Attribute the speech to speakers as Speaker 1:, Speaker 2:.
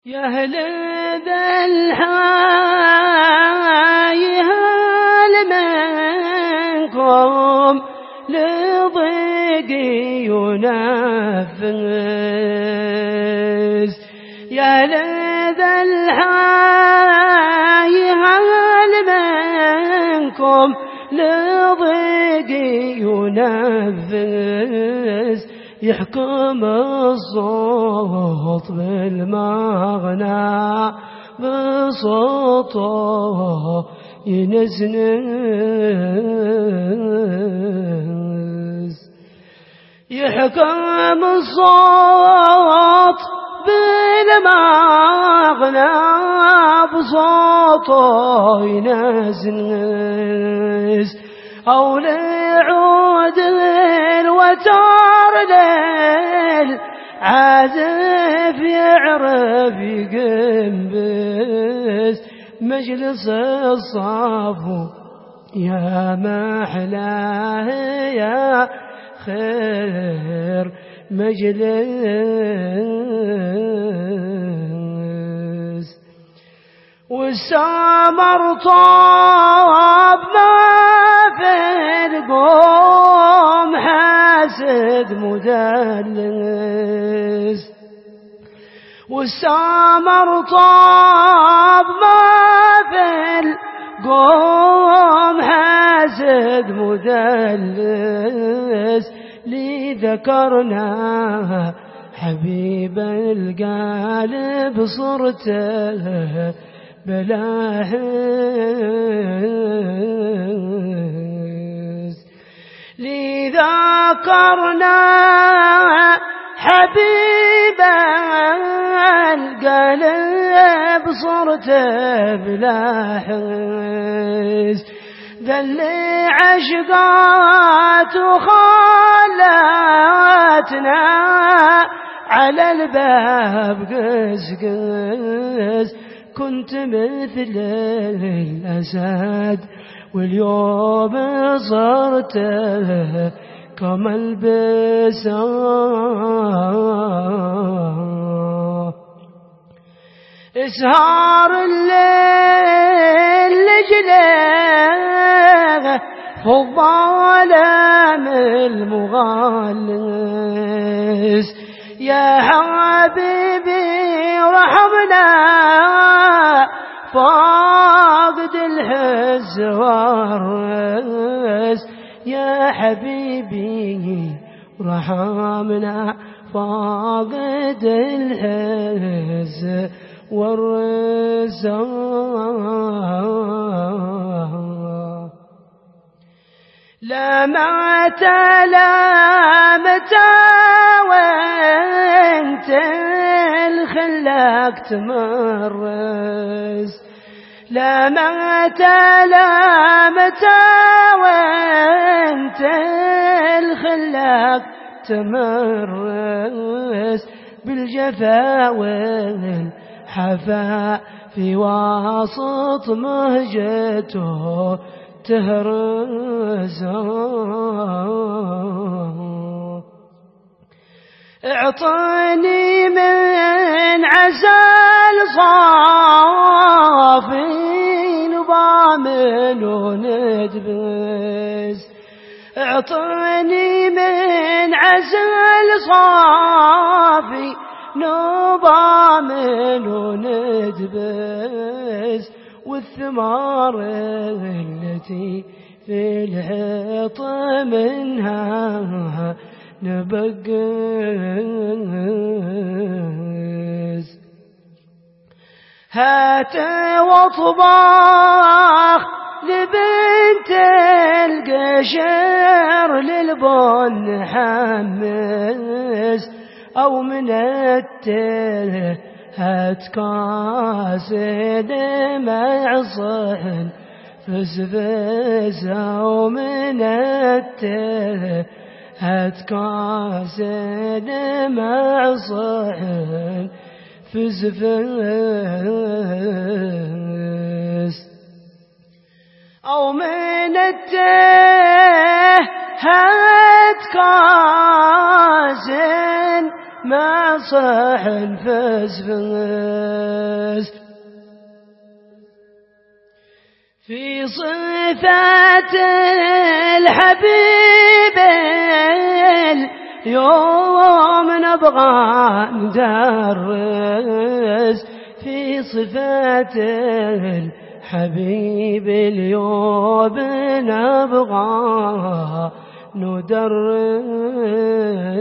Speaker 1: يا أهل ذا الحي هل منكم لضيق ينفس؟ يا أهل ذا الحي هل منكم لضيق ينفس؟ يحكم الصوت بالمغنى بصوته ينزنز. يحكم الصوت بالمغنى بصوته ينزنز. أو لعود الوتر للعازف يعرف يقنبس. مجلس الصافو يا محلاه يا خير مجلس. والسمر طاب ما في القوم حاسد مدلس. والسمر طاب ما في القوم حاسد مدلس. لي ذكرنا حبيب القلب صرته بلا حس. لي ذكرنا حبيب القلب صرته بلا حس. ذا اللي عشقات وخلاتنا على الباب قسقس. كنت مثل الأسد واليوم صرت كما البسا. اسهار الليل لجله في الظلام المغلس. يا حبيبي رحمنا فاقد الحز والرس. يا حبيبي رحمنا فاقد الحز والرس. لا مات لا متى وانت الخلاق تمرس. لا مات لا متى وانت الخلاق تمرس. بالجفا والحفا في وسط مهجته تهرز. اعطني من عسل صافي نضامن وندبس. اعطني من عسل صافي نضامن وندبس. والثمار التي في الحيط منها نبقس. هات واطبخ لبنت القشر للبن حمس. أو من التله هات كاس دمع صحن فسفس. أو من التله هات كاس دمع صحن فسفس. أو من الته هات كاس ما صح الفسفس في صفات الحبيب اليوم نبغى ندرس في صفات الحبيب اليوم نبغى ندرس